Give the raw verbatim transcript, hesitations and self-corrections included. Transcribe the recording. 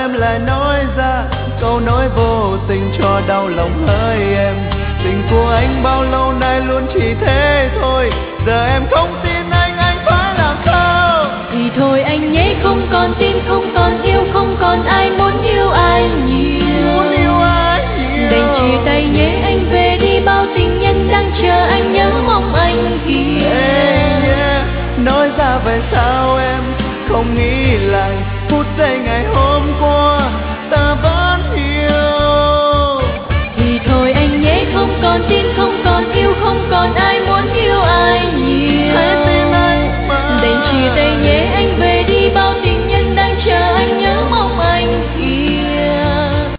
em lại nói ra câu nói vô tình cho đau lòng hỡi em. Tình của anh bao lâu nay luôn chỉ thế thôi, giờ em không tin anh, anh phải làm sao? Thì thôi anh nhé, không còn tin, không còn yêu, không còn ai muốn yêu ai nhiều. Muốn yêu ai nhiều. Đành chia tay nhé, anh về đi, bao tình nhân đang chờ anh, nhớ mong anh kìa. Hey, yeah. Nói ra về sao em không nghĩ